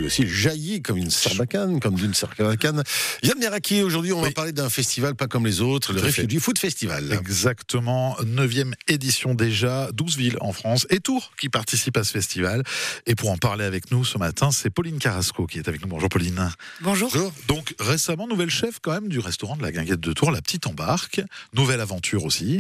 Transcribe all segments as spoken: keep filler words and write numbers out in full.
lui aussi jaillit comme une sarbacane, comme d'une sarbacane. Yann Meraki, aujourd'hui, on oui. va parler d'un festival pas comme les autres, le Refugee Food Festival. Exactement, neuvième édition déjà, douze villes en France et Tours qui participent à ce festival. Et pour en parler avec nous ce matin, c'est Pauline Carrasco qui est avec nous. Bonjour Pauline. Bonjour. Bonjour. Donc récemment, nouvelle chef quand même du restaurant de la Guinguette de Tours, La Petite Embarque. Nouvelle aventure aussi.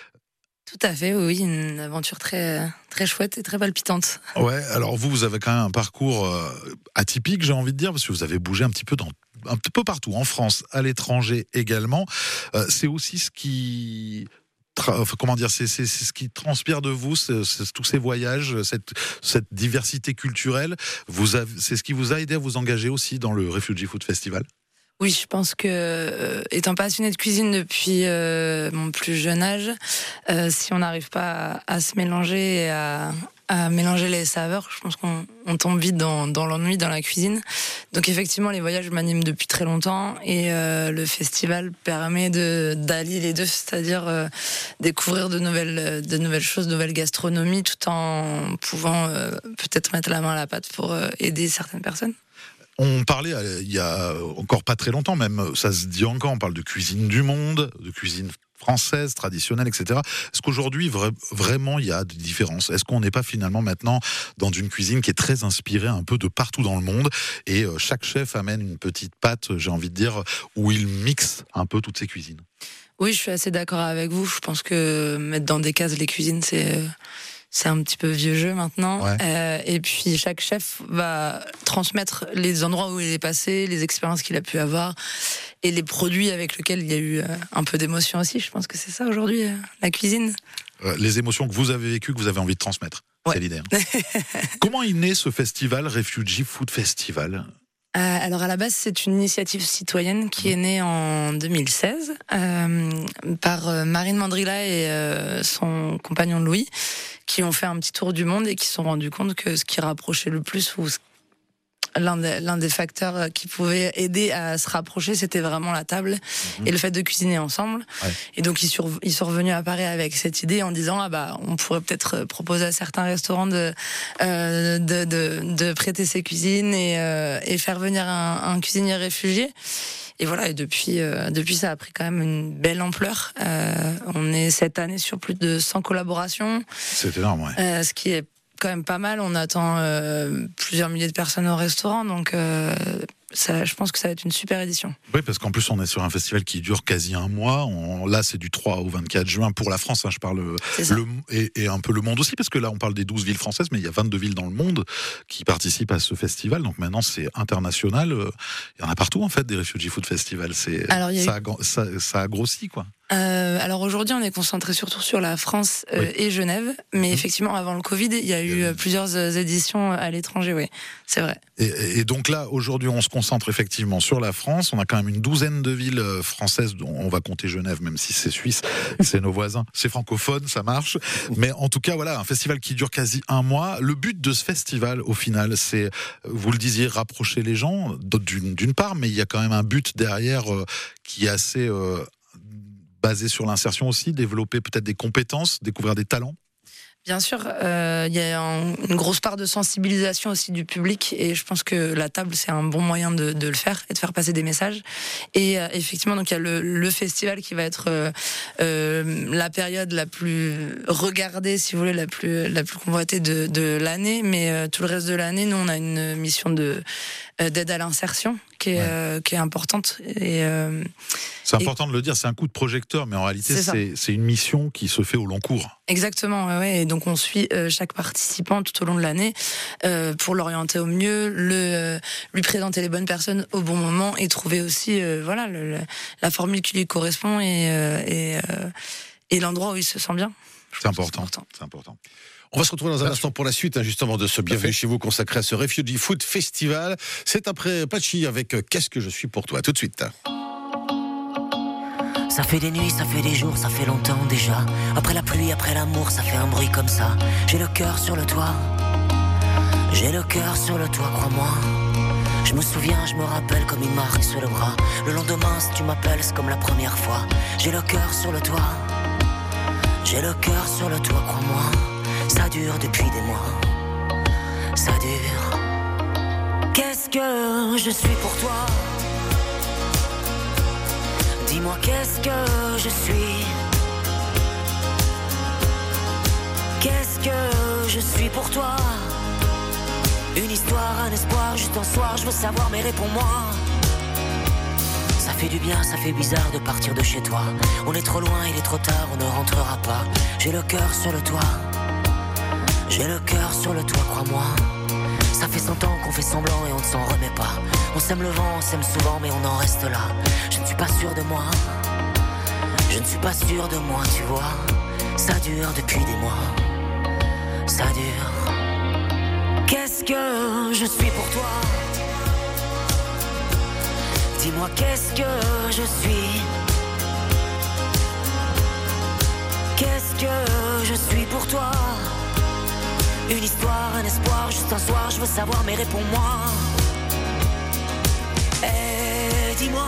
Tout à fait, oui, une aventure très, très chouette et très palpitante. Ouais, alors vous, vous avez quand même un parcours euh, atypique, j'ai envie de dire, parce que vous avez bougé un petit peu dans un petit peu partout, en France, à l'étranger également. Euh, c'est aussi ce qui Tra- enfin, comment dire, c'est, c'est, c'est ce qui transpire de vous, c'est, c'est, tous ces voyages, cette, cette diversité culturelle. Vous avez, c'est ce qui vous a aidé à vous engager aussi dans le Refugee Food Festival. Oui, je pense que, euh, étant passionnée de cuisine depuis euh, mon plus jeune âge, euh, si on n'arrive pas à, à se mélanger et à, à mélanger les saveurs, je pense qu'on on tombe vite dans, dans l'ennui dans la cuisine. Donc effectivement, les voyages m'animent depuis très longtemps et euh, le festival permet de d'allier les deux, c'est-à-dire euh, découvrir de nouvelles, de nouvelles choses, de nouvelles gastronomies, tout en pouvant euh, peut-être mettre la main à la pâte pour euh, aider certaines personnes. On parlait il y a encore pas très longtemps, même ça se dit encore, on parle de cuisine du monde, de cuisine française, traditionnelle, et cetera. Est-ce qu'aujourd'hui, vra- vraiment, il y a des différences ? Est-ce qu'on n'est pas finalement maintenant dans une cuisine qui est très inspirée un peu de partout dans le monde et euh, chaque chef amène une petite pâte, j'ai envie de dire, où il mixe un peu toutes ces cuisines ? Oui, je suis assez d'accord avec vous. Je pense que mettre dans des cases les cuisines, c'est... C'est un petit peu vieux jeu maintenant. Ouais. Euh, et puis chaque chef va transmettre les endroits où il est passé, les expériences qu'il a pu avoir et les produits avec lesquels il y a eu euh, un peu d'émotion aussi. Je pense que c'est ça aujourd'hui, euh, la cuisine. Euh, les émotions que vous avez vécues, que vous avez envie de transmettre. Ouais. C'est l'idée. Hein. Comment est né ce festival, Refugee Food Festival ? Euh, alors à la base, c'est une initiative citoyenne qui est née en deux mille seize euh, par euh, Marine Mandrilla et euh, son compagnon Louis, qui ont fait un petit tour du monde et qui se sont rendus compte que ce qui rapprochait le plus, ou l'un des, l'un des facteurs qui pouvait aider à se rapprocher, c'était vraiment la table mmh. et le fait de cuisiner ensemble. Ouais. Et donc ils, sur, ils sont revenus à Paris avec cette idée en disant ah bah on pourrait peut-être proposer à certains restaurants de euh, de, de, de prêter ses cuisines et, euh, et faire venir un, un cuisinier réfugié. Et voilà, et depuis, euh, depuis ça a pris quand même une belle ampleur. Euh, on est cette année sur plus de cent collaborations. C'est énorme, ouais. Euh, ce qui est quand même pas mal. On attend euh, plusieurs milliers de personnes au restaurant, donc euh, ça, je pense que ça va être une super édition. Oui, parce qu'en plus on est sur un festival qui dure quasi un mois. On, là, c'est du trois au vingt-quatre juin pour la France. Hein, je parle le, et, et un peu le monde aussi, parce que là, on parle des douze villes françaises, mais il y a vingt-deux villes dans le monde qui participent à ce festival. Donc maintenant, c'est international. Il y en a partout en fait des Refugee Food Festival. C'est Alors, ça, a, ça, ça a grossi, quoi. Euh, alors aujourd'hui, on est concentré surtout sur la France euh, oui. et Genève, mais mmh. effectivement, avant le Covid, il y a eu euh, plusieurs éditions à l'étranger, oui, c'est vrai. Et, et donc là, aujourd'hui, on se concentre effectivement sur la France. On a quand même une douzaine de villes françaises, dont on va compter Genève, même si c'est suisse, c'est nos voisins, c'est francophone, ça marche. Mais en tout cas, voilà, un festival qui dure quasi un mois. Le but de ce festival, au final, c'est, vous le disiez, rapprocher les gens, d'une, d'une part, mais il y a quand même un but derrière euh, qui est assez... Euh, basé sur l'insertion aussi, développer peut-être des compétences, découvrir des talents ? Bien sûr, euh, il y a un, une grosse part de sensibilisation aussi du public et je pense que la table c'est un bon moyen de, de le faire et de faire passer des messages. Et euh, effectivement, donc il y a le, le festival qui va être euh, euh, la période la plus regardée, si vous voulez, la plus la plus convoitée de, de l'année. Mais euh, tout le reste de l'année, nous on a une mission de euh, d'aide à l'insertion qui est ouais. euh, qui est importante et euh, c'est important et... de le dire, c'est un coup de projecteur, mais en réalité c'est, c'est, c'est une mission qui se fait au long cours. Exactement, ouais, ouais. Et donc on suit euh, chaque participant tout au long de l'année euh, pour l'orienter au mieux, le euh, lui présenter les bonnes personnes au bon moment et trouver aussi euh, voilà le, le, la formule qui lui correspond et euh, et, euh, et l'endroit où il se sent bien. C'est important. c'est important. C'est important. On va se retrouver dans un instant pour la suite, hein, justement, de ce Bienvenue chez vous consacré à ce Refugee Food Festival. C'est après Patchy avec Qu'est-ce que je suis pour toi ? Tout de suite. Ça fait des nuits, ça fait des jours, ça fait longtemps déjà. Après la pluie, après l'amour, ça fait un bruit comme ça. J'ai le cœur sur le toit. J'ai le cœur sur le toit, crois-moi. Je me souviens, je me rappelle comme une marque sur le bras. Le lendemain, si tu m'appelles, c'est comme la première fois. J'ai le cœur sur le toit. J'ai le cœur sur le toit, crois-moi. Ça dure depuis des mois. Ça dure. Qu'est-ce que je suis pour toi? Dis-moi qu'est-ce que je suis? Qu'est-ce que je suis pour toi? Une histoire, un espoir, juste un soir, je veux savoir, mais réponds-moi. Ça fait du bien, ça fait bizarre de partir de chez toi. On est trop loin, il est trop tard, on ne rentrera pas. J'ai le cœur sur le toit, j'ai le cœur sur le toit, crois-moi. Ça fait cent ans qu'on fait semblant et on ne s'en remet pas. On sème le vent, on sème souvent, mais on en reste là. Je ne suis pas sûr de moi, je ne suis pas sûr de moi, tu vois. Ça dure depuis des mois, ça dure. Qu'est-ce que je suis pour toi? Dis-moi qu'est-ce que je suis? Qu'est-ce que je suis pour toi? Une histoire, un espoir, juste un soir, je veux savoir, mais réponds-moi. Et dis-moi,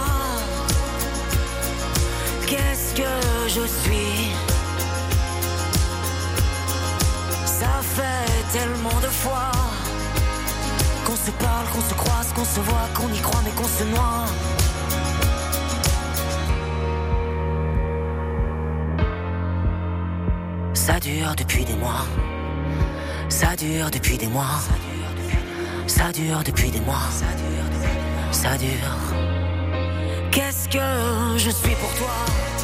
qu'est-ce que je suis? Ça fait tellement de fois qu'on se parle, qu'on se croise, qu'on se voit, qu'on y croit mais qu'on se noie. Ça dure depuis des mois. Ça dure depuis des mois. Ça dure depuis des mois. Ça dure. Qu'est-ce que je suis pour toi?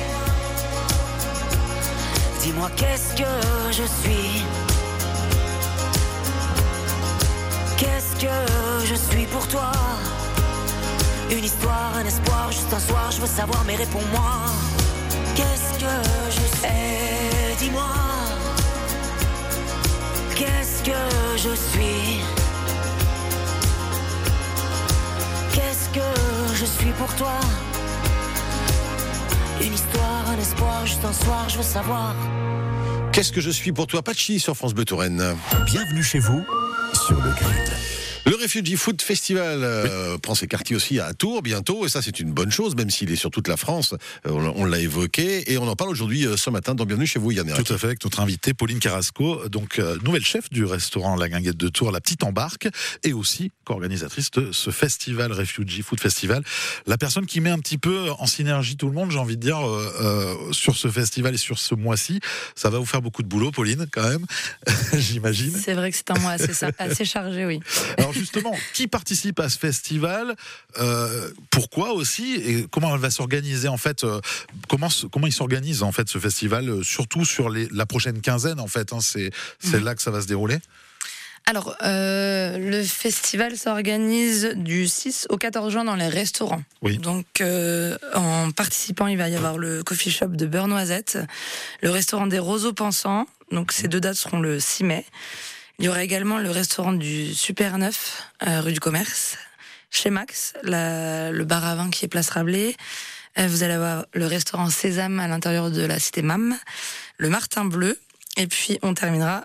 Dis-moi qu'est-ce que je suis? Qu'est-ce que je suis pour toi? Une histoire, un espoir, juste un soir, je veux savoir, mais réponds-moi. Qu'est-ce que je suis? Et dis-moi, qu'est-ce que je suis? Qu'est-ce que je suis pour toi? Une histoire, un espoir, juste un soir, je veux savoir. Qu'est-ce que je suis pour toi, Patchy, sur France Bleu Touraine. Bienvenue chez vous, sur le Grid. Le Refugee Food Festival euh, prend ses quartiers aussi à Tours bientôt, et ça c'est une bonne chose, même s'il est sur toute la France, euh, on, on l'a évoqué, et on en parle aujourd'hui euh, ce matin dans Bienvenue chez vous, Yann Erac. Tout à fait, avec notre invitée Pauline Carrasco, donc euh, nouvelle chef du restaurant La Guinguette de Tours, La Petite Embarque, et aussi co-organisatrice de ce festival, Refugee Food Festival. La personne qui met un petit peu en synergie tout le monde, j'ai envie de dire, euh, euh, sur ce festival et sur ce mois-ci. Ça va vous faire beaucoup de boulot, Pauline, quand même, j'imagine. C'est vrai que c'est un mois assez, assez chargé, oui. Alors justement, qui participe à ce festival, euh, pourquoi aussi, et comment elle va s'organiser en fait, euh, comment, comment il s'organise en fait ce festival, euh, surtout sur les, la prochaine quinzaine en fait, hein, c'est, c'est mmh. là que ça va se dérouler. Alors, euh, le festival s'organise du six au quatorze juin dans les restaurants. Oui. Donc, euh, en participant, il va y avoir le coffee shop de Beurre Noisette, le restaurant des Roseaux Pensants, donc ces deux dates seront le six mai. Il y aura également le restaurant du Super Neuf, euh, rue du Commerce, chez Max, la, le bar à vin qui est place Rabelais. Euh, vous allez avoir le restaurant Sésame à l'intérieur de la cité Mam, le Martin Bleu, et puis on terminera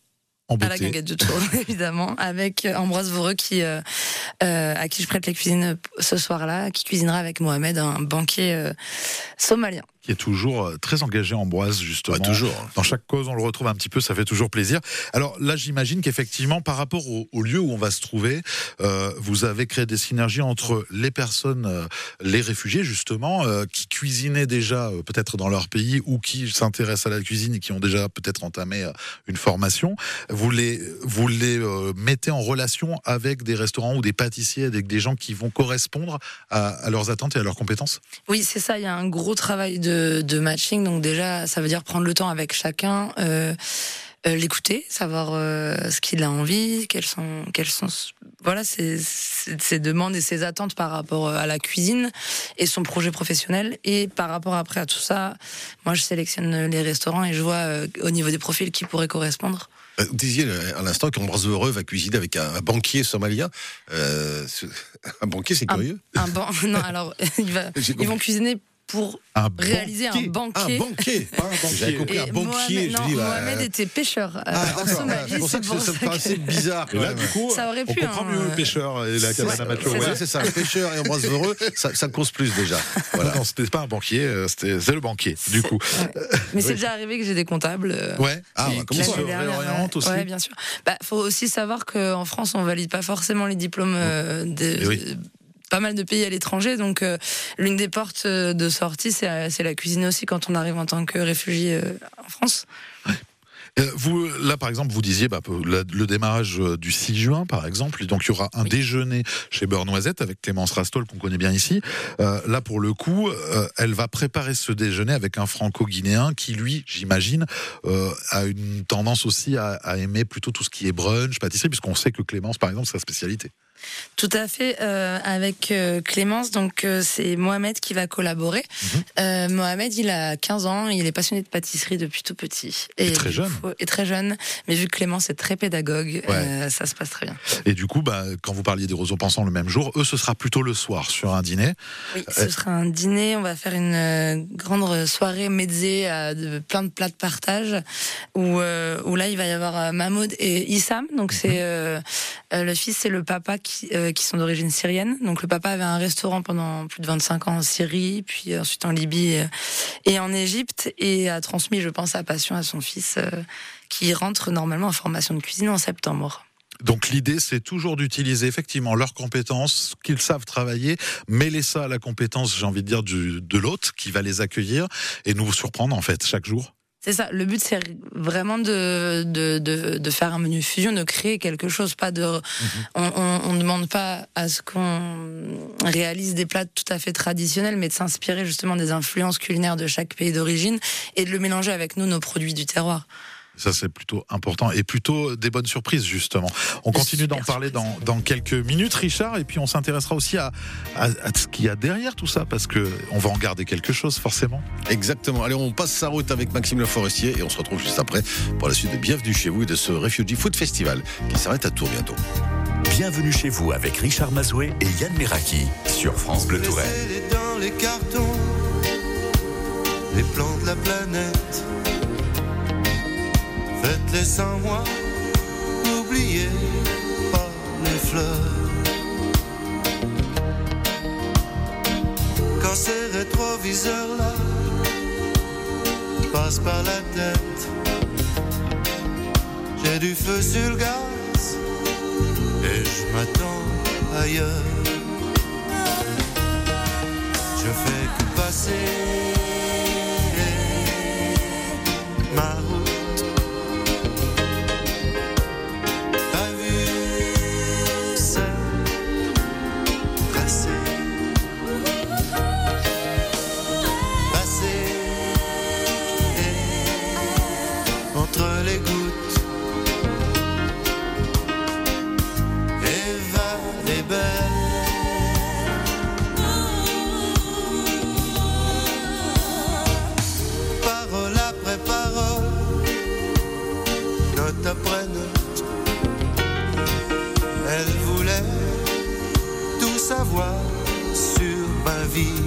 à la Guinguette de Tours, évidemment, avec Ambroise Voreux qui, euh, euh, à qui je prête les cuisines ce soir-là, qui cuisinera avec Mohamed, un banquier euh, somalien. Qui est toujours très engagé, Ambroise, justement. Ouais, toujours. Dans chaque cause, on le retrouve un petit peu, ça fait toujours plaisir. Alors là, j'imagine qu'effectivement, par rapport au, au lieu où on va se trouver, euh, vous avez créé des synergies entre les personnes, euh, les réfugiés, justement, euh, qui cuisinaient déjà euh, peut-être dans leur pays ou qui s'intéressent à la cuisine et qui ont déjà peut-être entamé euh, une formation. Vous les, vous les euh, mettez en relation avec des restaurants ou des pâtissiers, avec des gens qui vont correspondre à, à leurs attentes et à leurs compétences? Oui, c'est ça, il y a un gros travail de De, de matching, donc déjà ça veut dire prendre le temps avec chacun, euh, euh, l'écouter, savoir euh, ce qu'il a envie, quelles sont, quelles sont voilà ses, ses, ses demandes et ses attentes par rapport à la cuisine et son projet professionnel. Et par rapport après à tout ça, moi je sélectionne les restaurants et je vois euh, au niveau des profils qui pourraient correspondre. Vous disiez à l'instant qu'Ambroise Voreux va cuisiner avec un, un banquier somalien. Euh, un banquier, c'est curieux. Un, un ban... Non, alors il va, ils vont cuisiner pour un réaliser banquier. un banquet. Un banquier, pas un banquier. J'avais compris Et un banquier. Mohamed, non, je dis, bah, Mohamed était pêcheur euh, Ah, en d'accord, Somalie. c'est pour ça que ça, ça me paraissait bizarre. Et là, du coup, Ça aurait on pu, comprend hein, mieux le euh, pêcheur et la cabane à matelot. c'est Ouais. Ouais, c'est ça, pêcheur et Ambroise Vereux, ça, ça cause plus déjà. Voilà. Non, non, c'était pas un banquier, euh, c'était c'est le banquier, du coup. Ouais. Mais c'est déjà arrivé que j'ai des comptables. euh, Ouais. Ah, qui, bah, qui comment se ça l'année dernière, réorientent aussi. Ouais, bien sûr. Bah, faut aussi savoir qu'en France, on valide pas forcément les diplômes euh, de, Eh oui. de pas mal de pays à l'étranger. Donc, euh, l'une des portes de sortie, c'est la, c'est la cuisine aussi quand on arrive en tant que réfugié euh, en France. Euh, Vous, là, par exemple, vous disiez bah, le, le démarrage euh, du six juin, par exemple. Donc, il y aura un Oui. déjeuner chez Beurre Noisette avec Clémence Rastol, qu'on connaît bien ici. Euh, là, pour le coup, euh, elle va préparer ce déjeuner avec un franco-guinéen qui, lui, j'imagine, euh, a une tendance aussi à, à aimer plutôt tout ce qui est brunch, pâtisserie, puisqu'on sait que Clémence, par exemple, c'est sa spécialité. Tout à fait, euh, avec euh, Clémence, donc euh, c'est Mohamed qui va collaborer. Mhm. Euh, Mohamed, il a quinze ans, il est passionné de pâtisserie depuis tout petit. Et très du jeune. coup- Et très jeune, mais vu que Clémence est très pédagogue, Ouais. euh, ça se passe très bien. Et du coup, bah, quand vous parliez des roseaux pensants le même jour, eux, ce sera plutôt le soir sur un dîner. Oui, ce sera un dîner, on va faire une euh, grande soirée mezzée, euh, de plein de plats de partage, où, euh, où là, il va y avoir euh, Mahmoud et Issam, donc c'est euh, euh, le fils et le papa qui, euh, qui sont d'origine syrienne. Donc le papa avait un restaurant pendant plus de vingt-cinq ans en Syrie, puis ensuite en Libye euh, et en Égypte, et a transmis, je pense, sa passion à son fils, euh, qui rentre normalement en formation de cuisine en septembre. Donc l'idée, c'est toujours d'utiliser effectivement leurs compétences, qu'ils savent travailler, mêler ça à la compétence, j'ai envie de dire, du, de l'hôte qui va les accueillir et nous surprendre en fait chaque jour. C'est ça, le but c'est vraiment de, de, de, de faire un menu fusion, de créer quelque chose, pas de... Mhm. On ne demande pas à ce qu'on réalise des plats tout à fait traditionnels, mais de s'inspirer justement des influences culinaires de chaque pays d'origine et de le mélanger avec nous, nos produits du terroir. Ça, c'est plutôt important et plutôt des bonnes surprises, justement. On De continue d'en super parler dans, dans quelques minutes, Richard, et puis on s'intéressera aussi à, à, à ce qu'il y a derrière tout ça, parce que on va en garder quelque chose, forcément. Exactement. Allez, on passe sa route avec Maxime Le Forestier et on se retrouve juste après pour la suite de Bienvenue chez vous et de ce Refugee Food Festival qui s'arrête à Tours bientôt. Bienvenue chez vous avec Richard Mazoué et Yann Meraki sur France Bleu Touraine. Laissez-les dans les cartons, les plans de la planète. Faites-les sans moi, n'oubliez pas les fleurs. Quand ces rétroviseurs-là passent par la tête, j'ai du feu sur le gaz et je m'attends ailleurs. Je fais que passer ma route. T'as vu, c'est tracé. Passer entre les gouttes. Eva est belle. Parole après parole, note après note, elle voulait tout savoir sur ma vie.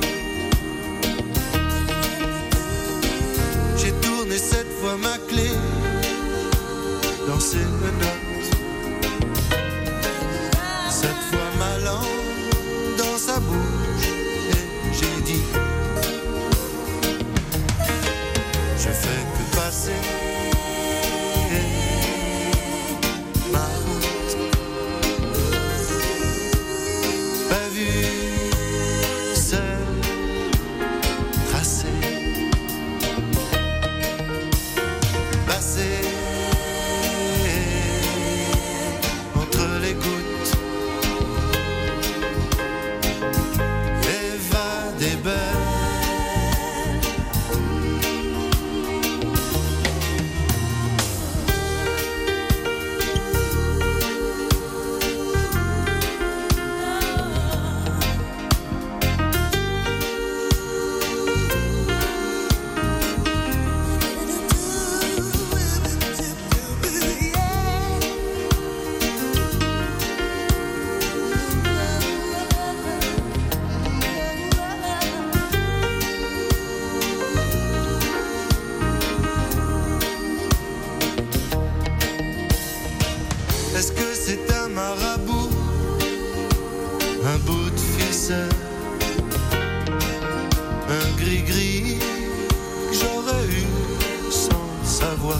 J'ai tourné cette fois ma clé dans ses menottes, cette fois ma langue dans sa bouche, et j'ai dit: je fais que passer ma route. Pas vu, c'est c'est un gris-gris que j'aurais eu sans savoir.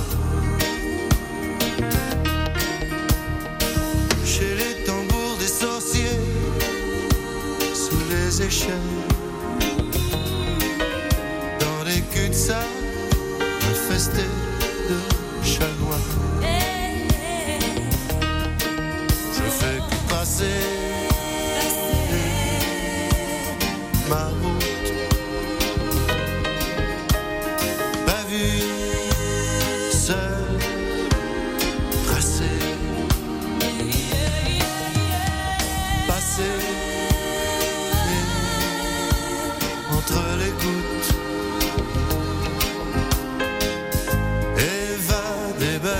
Chez les tambours des sorciers, sous les échelles, dans les cul-de-sac infestés de chat noir. Je fais que passer ma route, pas vue, seule, tracée, passer entre les gouttes, évader belle.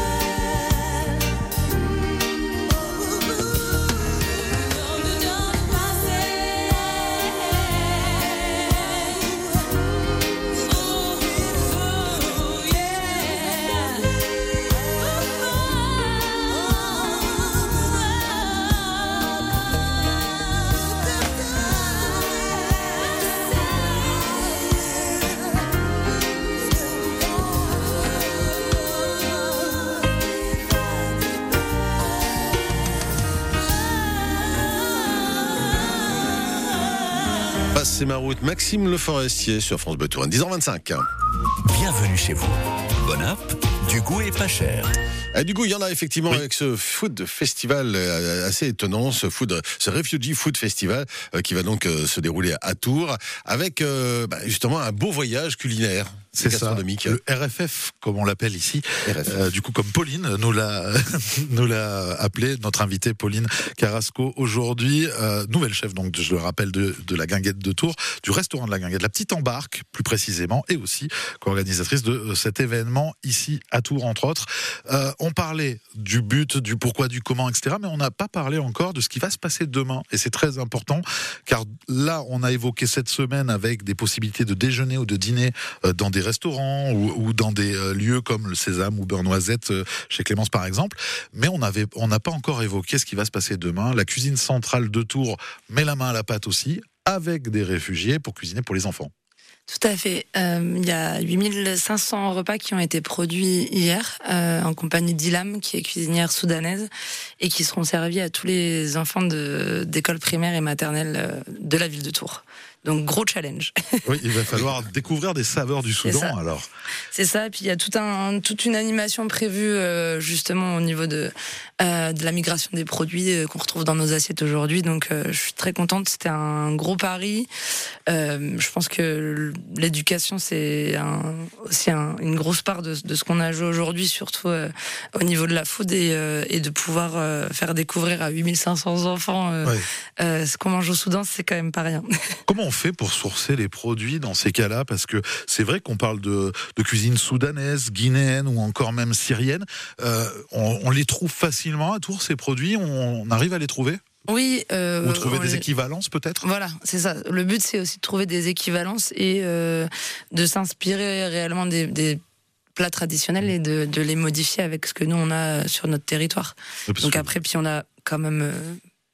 C'est ma route. Maxime Le Forestier sur France Bleu Touraine, dix heures vingt-cinq. Bienvenue chez vous. Bonne app, du goût et pas cher. Et du coup, il y en a effectivement oui. avec ce food festival assez étonnant, ce food, ce Refugee Food Festival euh, qui va donc euh, se dérouler à Tours avec euh, bah, justement un beau voyage culinaire. C'est ça, le R F F, comme on l'appelle ici. Euh, du coup, comme Pauline nous l'a, nous l'a appelé, notre invitée Pauline Carrasco aujourd'hui, euh, nouvelle chef, donc je le rappelle, de, de la Guinguette de Tours, du restaurant de la Guinguette, la Petite Embarque, plus précisément, et aussi co-organisatrice de euh, cet événement ici à Tours, entre autres. Euh, on parlait du but, du pourquoi, du comment, et cetera, mais on n'a pas parlé encore de ce qui va se passer demain, et c'est très important, car là, on a évoqué cette semaine avec des possibilités de déjeuner ou de dîner euh, dans des restaurants ou, ou dans des euh, lieux comme le Sésame ou Beurre Noisette euh, chez Clémence par exemple, mais on avait, on n'a pas encore évoqué ce qui va se passer demain. La cuisine centrale de Tours met la main à la pâte aussi, avec des réfugiés pour cuisiner pour les enfants. Tout à fait. Euh, il y a huit mille cinq cents repas qui ont été produits hier euh, en compagnie d'Ilam, qui est cuisinière soudanaise, et qui seront servis à tous les enfants de, d'école primaire et maternelle euh, de la ville de Tours. Donc gros challenge. Oui, il va falloir découvrir des saveurs du Soudan c'est alors. C'est ça, et puis il y a tout un, toute une animation prévue euh, justement au niveau de, euh, de la migration des produits euh, qu'on retrouve dans nos assiettes aujourd'hui. Donc euh, je suis très contente, c'était un gros pari. Euh, je pense que l'éducation c'est un, aussi un, une grosse part de, de ce qu'on a joué aujourd'hui, surtout euh, au niveau de la food, et, euh, et de pouvoir euh, faire découvrir à huit mille cinq cents enfants euh, ouais. euh, ce qu'on mange au Soudan, c'est quand même pas rien. Comment on fait pour sourcer les produits dans ces cas-là? Parce que c'est vrai qu'on parle de, de cuisine soudanaise, guinéenne ou encore même syrienne. Euh, on, on les trouve facilement à Tours, ces produits? On, on arrive à les trouver? Oui. Euh, Ou trouver des les... équivalences peut-être? Voilà, c'est ça. Le but c'est aussi de trouver des équivalences et euh, de s'inspirer réellement des, des plats traditionnels et de, de les modifier avec ce que nous on a sur notre territoire. Oui, donc que... après, puis on a quand même... Euh,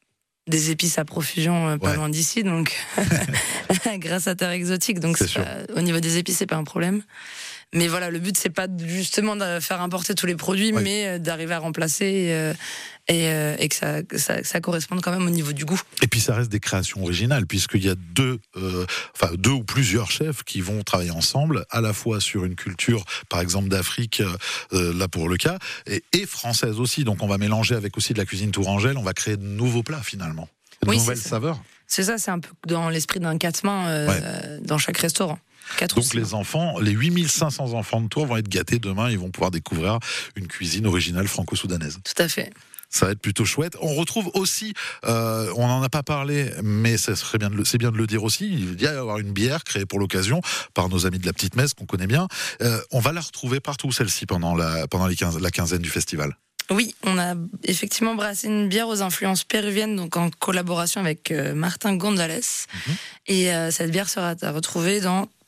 des épices à profusion euh, pas ouais. loin d'ici, donc grâce à Terre Exotique, donc c'est c'est pas, au niveau des épices c'est pas un problème. Mais voilà, le but c'est pas justement de faire importer tous les produits, ouais. mais d'arriver à remplacer et, euh, et, euh, et que, ça, que, ça, que ça corresponde quand même au niveau du goût. Et puis ça reste des créations originales, puisqu'il y a deux, euh, enfin deux ou plusieurs chefs qui vont travailler ensemble, à la fois sur une culture, par exemple d'Afrique, euh, là pour le cas, et, et française aussi. Donc on va mélanger avec aussi de la cuisine tourangelle, on va créer de nouveaux plats finalement, de oui, nouvelles saveurs. C'est ça, c'est un peu dans l'esprit d'un quatre mains euh, ouais. dans chaque restaurant. Donc les enfants, les huit mille cinq cents enfants de Tours vont être gâtés demain, ils vont pouvoir découvrir une cuisine originale franco-soudanaise. Tout à fait. Ça va être plutôt chouette. On retrouve aussi, euh, on n'en a pas parlé, mais ça serait bien de le, c'est bien de le dire aussi, il va y avoir une bière créée pour l'occasion par nos amis de la Petite Messe qu'on connaît bien. Euh, on va la retrouver partout, celle-ci, pendant la, pendant les quinze, la quinzaine du festival. Oui, on a effectivement brassé une bière aux influences péruviennes, donc en collaboration avec euh, Martin González. Mmh. Et euh, cette bière sera à retrouver dans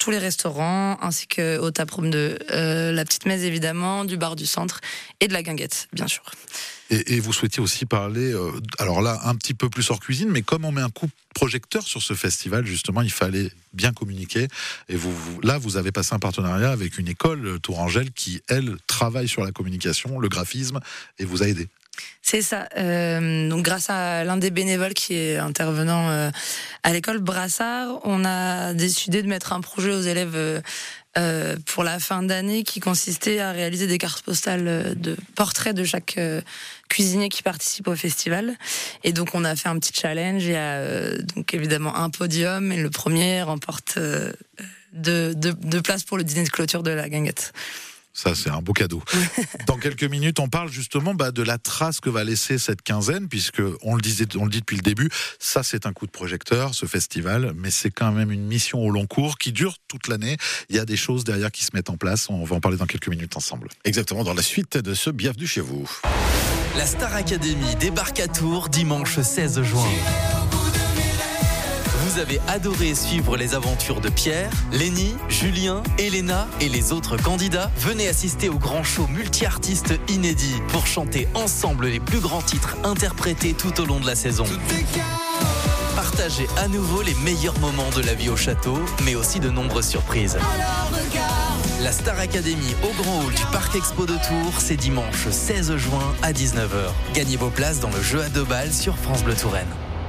tous les restaurants, ainsi qu'au taproom de euh, la Petite Messe évidemment, du bar du centre et de la Guinguette, bien sûr. Et, et vous souhaitiez aussi parler, euh, alors là, un petit peu plus hors cuisine, mais comme on met un coup projecteur sur ce festival, justement, il fallait bien communiquer. Et vous, vous, là, vous avez passé un partenariat avec une école, Tourangelle, qui, elle, travaille sur la communication, le graphisme, et vous a aidé. C'est ça. Euh, donc, grâce à l'un des bénévoles qui est intervenant euh, à l'école Brassard, on a décidé de mettre un projet aux élèves euh, euh, pour la fin d'année qui consistait à réaliser des cartes postales de portraits de chaque euh, cuisinier qui participe au festival. Et donc, on a fait un petit challenge. Il y a euh, donc évidemment un podium et le premier remporte euh, deux, deux, deux places pour le dîner de clôture de la Guinguette. Ça, c'est un beau cadeau. Dans quelques minutes, on parle justement bah, de la trace que va laisser cette quinzaine, puisque on le disait, on le dit depuis le début, ça c'est un coup de projecteur, ce festival, mais c'est quand même une mission au long cours qui dure toute l'année. Il y a des choses derrière qui se mettent en place. On va en parler dans quelques minutes ensemble. Exactement, dans la suite de ce Bienvenue chez vous. La Star Academy débarque à Tours dimanche seize juin. Vous avez adoré suivre les aventures de Pierre, Lénie, Julien, Elena et les autres candidats. Venez assister au grand show multi-artistes inédit pour chanter ensemble les plus grands titres interprétés tout au long de la saison. Partagez à nouveau les meilleurs moments de la vie au château, mais aussi de nombreuses surprises. La Star Academy au Grand Hall du Parc Expo de Tours, c'est dimanche seize juin à dix-neuf heures. Gagnez vos places dans le jeu à deux balles sur France Bleu Touraine.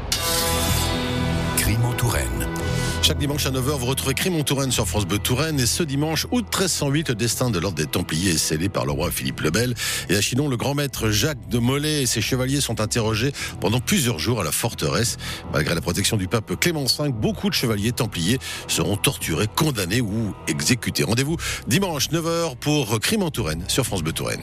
Crime en Touraine. Chaque dimanche à neuf heures, vous retrouvez Crime en Touraine sur France Bleu Touraine. Et ce dimanche, août treize cent huit, le destin de l'ordre des Templiers est scellé par le roi Philippe le Bel. Et à Chinon, le grand maître Jacques de Molay et ses chevaliers sont interrogés pendant plusieurs jours à la forteresse. Malgré la protection du pape Clément cinq, beaucoup de chevaliers templiers seront torturés, condamnés ou exécutés. Rendez-vous dimanche neuf heures pour Crime en Touraine sur France Bleu Touraine.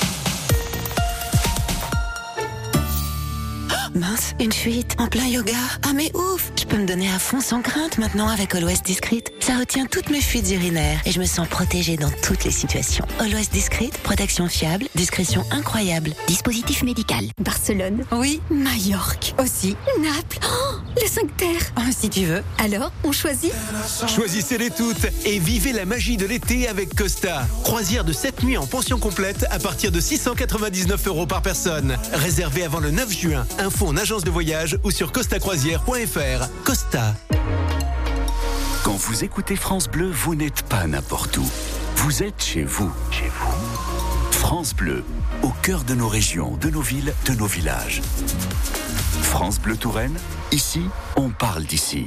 Mince, une fuite en plein yoga. Ah mais ouf, je peux me donner à fond sans crainte maintenant avec Always Discreet. Ça retient toutes mes fuites urinaires et je me sens protégée dans toutes les situations. Always Discreet, protection fiable, discrétion incroyable. Dispositif médical. Barcelone. Oui, Majorque. Aussi. Naples. Oh, les cinq terres. oh, si tu veux. Alors, on choisit? Choisissez-les toutes et vivez la magie de l'été avec Costa. Croisière de sept nuits en pension complète à partir de six cent quatre-vingt-dix-neuf euros par personne. Réservé avant le neuf juin. Info en agence de voyage ou sur costa croisière point f r. Costa. Quand vous écoutez France Bleu, vous n'êtes pas n'importe où. Vous êtes chez vous. Chez vous. France Bleu, au cœur de nos régions, de nos villes, de nos villages. France Bleu Touraine, ici, on parle d'ici.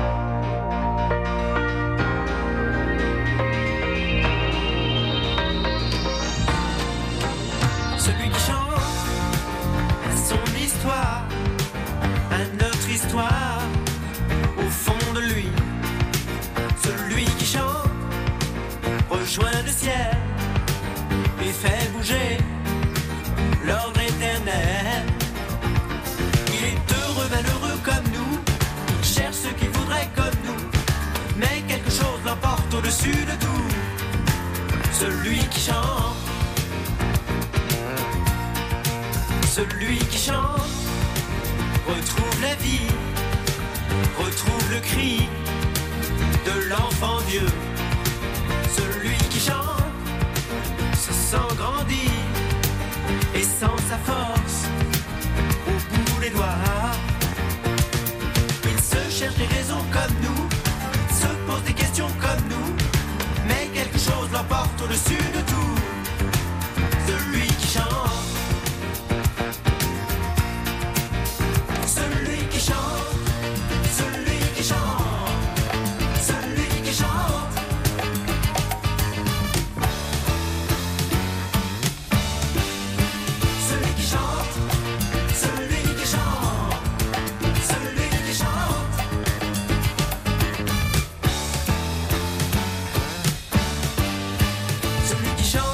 Celui qui chante son histoire, à notre histoire, au fond de lui. Celui qui chante rejoint le ciel et fait bouger l'ordre éternel. Il est heureux, malheureux comme nous, il cherche ce qu'il voudrait comme nous, mais quelque chose l'emporte au-dessus de tout. Celui qui chante, celui qui chante, retrouve la vie, retrouve le cri de l'enfant Dieu. Celui qui chante se sent grandir et sent sa force au bout des doigts. Il se cherche des raisons comme nous, se pose des questions comme nous, mais quelque chose l'emporte au-dessus de tout. Celui qui chante, celui qui chante, celui qui chante, celui qui chante. Celui qui chante, celui qui chante, celui qui chante. Celui qui chante.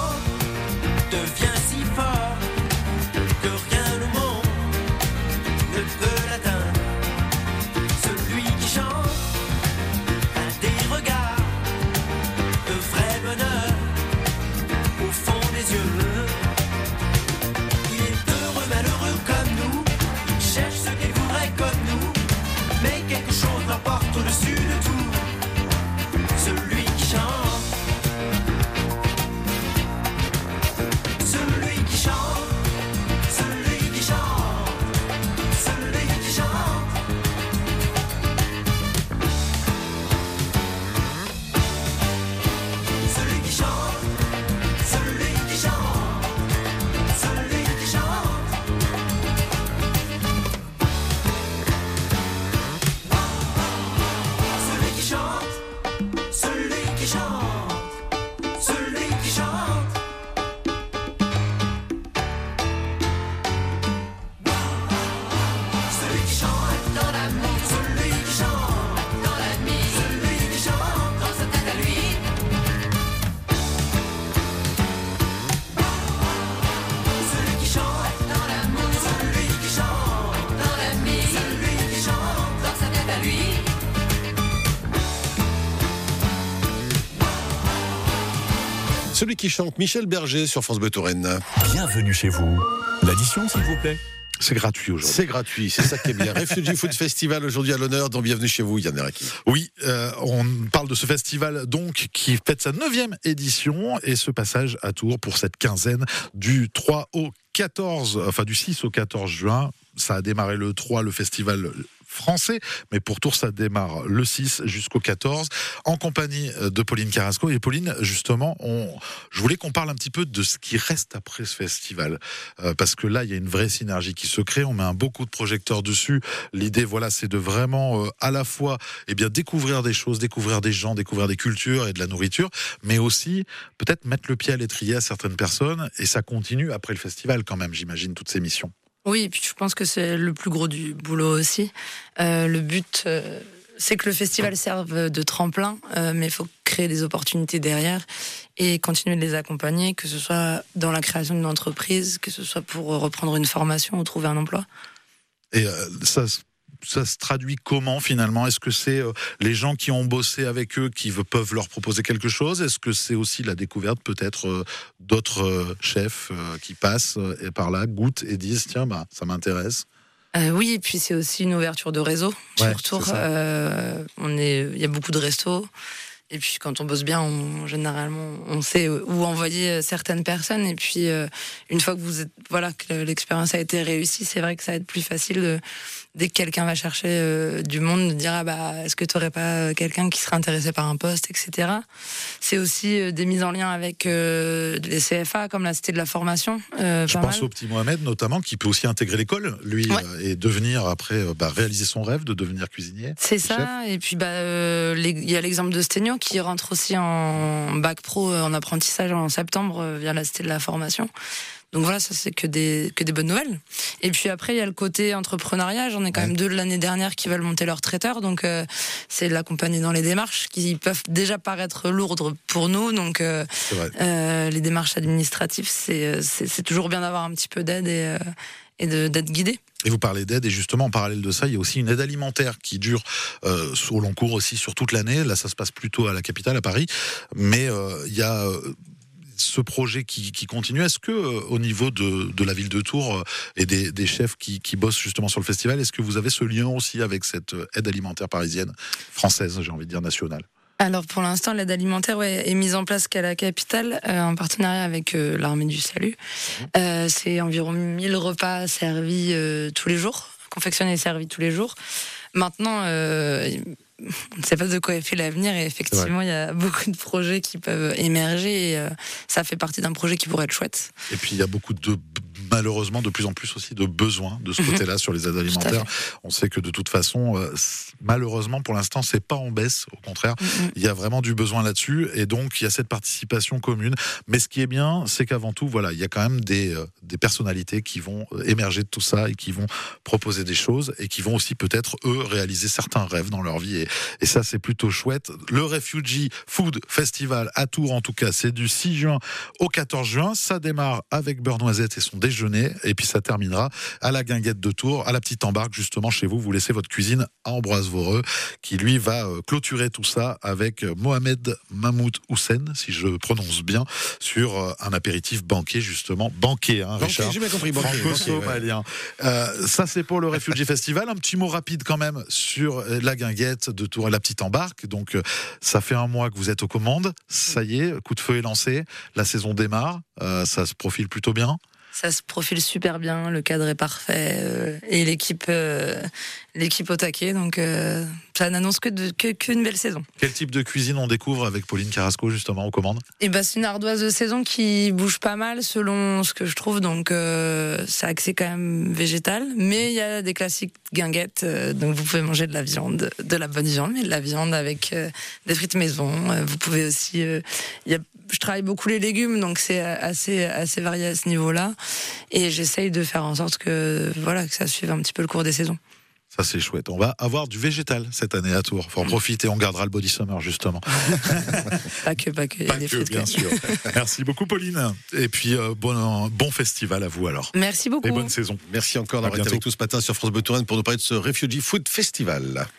Celui qui chante Michel Berger sur France Bleu Touraine. Bienvenue chez vous. L'addition, s'il vous plaît. C'est gratuit aujourd'hui. C'est gratuit, c'est ça qui est bien. Refugee Food Festival aujourd'hui à l'honneur, donc bienvenue chez vous, Yann Eraki. Oui, euh, on parle de ce festival donc qui fête sa neuvième édition et ce passage à Tours pour cette quinzaine du trois au quatorze, enfin du six au quatorze juin. Ça a démarré le trois, le festival français, mais pour Tours, ça démarre le six jusqu'au quatorze, en compagnie de Pauline Carrasco. Et Pauline, justement, on... je voulais qu'on parle un petit peu de ce qui reste après ce festival, euh, parce que là, il y a une vraie synergie qui se crée, on met un beaucoup de projecteurs dessus. L'idée, voilà, c'est de vraiment, euh, à la fois, eh bien, découvrir des choses, découvrir des gens, découvrir des cultures et de la nourriture, mais aussi, peut-être mettre le pied à l'étrier à certaines personnes, et ça continue après le festival quand même, j'imagine, toutes ces missions. Oui, et puis je pense que c'est le plus gros du boulot aussi. Euh, le but, euh, c'est que le festival serve de tremplin, euh, mais il faut créer des opportunités derrière et continuer de les accompagner, que ce soit dans la création d'une entreprise, que ce soit pour reprendre une formation ou trouver un emploi. Et euh, ça... Ça se traduit comment finalement? Est-ce que c'est euh, les gens qui ont bossé avec eux qui veut, peuvent leur proposer quelque chose? Est-ce que c'est aussi la découverte peut-être euh, d'autres euh, chefs euh, qui passent euh, et par là, goûtent et disent tiens, bah, ça m'intéresse? Euh, oui, et puis c'est aussi une ouverture de réseau. Ouais, sur Tours, euh, on est, il y a beaucoup de restos. Et puis quand on bosse bien, on, généralement, on sait où envoyer certaines personnes. Et puis euh, une fois que vous êtes, voilà, que l'expérience a été réussie, c'est vrai que ça va être plus facile de, dès que quelqu'un va chercher euh, du monde, de dire ah bah est-ce que tu aurais pas quelqu'un qui serait intéressé par un poste, et cetera. C'est aussi euh, des mises en lien avec euh, les C F A, comme la Cité de la Formation. Euh, Je pense mal. au petit Mohamed notamment, qui peut aussi intégrer l'école, lui, ouais. euh, et devenir après euh, bah, réaliser son rêve de devenir cuisinier. C'est ça. Chef. Et puis bah euh, il y a l'exemple de Sténio qui rentre aussi en bac pro en apprentissage en septembre via la Cité de la Formation. Donc voilà, ça c'est que des que des bonnes nouvelles. Et puis après il y a le côté entrepreneuriat. J'en ai quand ouais. même deux de l'année dernière qui veulent monter leur traiteur, donc euh, c'est de l'accompagner dans les démarches qui peuvent déjà paraître lourdes pour nous. Donc euh, euh, les démarches administratives, c'est, c'est c'est toujours bien d'avoir un petit peu d'aide et euh, et de, d'être guidé. Et vous parlez d'aide, et justement, en parallèle de ça, il y a aussi une aide alimentaire qui dure euh, au long cours aussi sur toute l'année. Là, ça se passe plutôt à la capitale, à Paris. Mais euh, il y a euh, ce projet qui, qui continue. Est-ce que, euh, au niveau de, de la ville de Tours euh, et des, des chefs qui, qui bossent justement sur le festival, est-ce que vous avez ce lien aussi avec cette aide alimentaire parisienne, française, j'ai envie de dire nationale? Alors pour l'instant, l'aide alimentaire ouais, est mise en place qu'à la capitale, euh, en partenariat avec euh, l'Armée du Salut. Euh, c'est environ mille repas servis euh, tous les jours, confectionnés et servis tous les jours. Maintenant, euh, on ne sait pas de quoi est fait l'avenir, et effectivement, il y a beaucoup de projets qui peuvent émerger, et euh, ça fait partie d'un projet qui pourrait être chouette. Et puis il y a beaucoup de... malheureusement de plus en plus aussi de besoins de ce côté-là mmh. sur les aides alimentaires. On sait que de toute façon, euh, malheureusement pour l'instant, c'est pas en baisse. Au contraire, mmh. il y a vraiment du besoin là-dessus, et donc il y a cette participation commune. Mais ce qui est bien, c'est qu'avant tout, voilà, il y a quand même des euh, des personnalités qui vont émerger de tout ça et qui vont proposer des choses et qui vont aussi peut-être eux réaliser certains rêves dans leur vie. Et, et ça, c'est plutôt chouette. Le Refugee Food Festival à Tours, en tout cas, c'est du six juin au quatorze juin. Ça démarre avec Beurre Noisette et son déjeuner, et puis ça terminera à la Guinguette de Tours, à la Petite Embarque, justement chez vous. Vous laissez votre cuisine à Ambroise Voreux, qui lui va clôturer tout ça avec Mohamed Mahmoud Houssen, si je prononce bien, sur un apéritif banquet, justement. Banquet, hein, banquet, Richard. J'ai bien compris, banquet. Franco-somalien. Ouais. Euh, ça, c'est pour le Refugee Festival. Un petit mot rapide quand même sur la Guinguette de Tours et la Petite Embarque. Donc, ça fait un mois que vous êtes aux commandes. Ça y est, coup de feu est lancé. La saison démarre. Euh, ça se profile plutôt bien. Ça se profile super bien, le cadre est parfait, euh, et l'équipe, euh, l'équipe au taquet, donc euh, ça n'annonce que, de, que qu'une belle saison. Quel type de cuisine on découvre avec Pauline Carrasco justement aux commandes? Et ben, c'est une ardoise de saison qui bouge pas mal selon ce que je trouve, donc euh, c'est axé quand même végétal, mais il y a des classiques guinguettes, euh, donc vous pouvez manger de la viande, de la bonne viande, mais de la viande avec euh, des frites maison. Euh, vous pouvez aussi, euh, y a, je travaille beaucoup les légumes, donc c'est assez assez varié à ce niveau-là. Et j'essaye de faire en sorte que, voilà, que ça suive un petit peu le cours des saisons. Ça, c'est chouette. On va avoir du végétal cette année à Tours. Faut en profiter. On gardera le body summer, justement. Pas que, pas que. Pas que, bien sûr. Merci beaucoup, Pauline. Et puis, euh, bon, bon festival à vous, alors. Merci beaucoup. Et bonne saison. Merci encore d'avoir été avec nous ce matin sur France Bleu Touraine pour nous parler de ce Refugee Food Festival.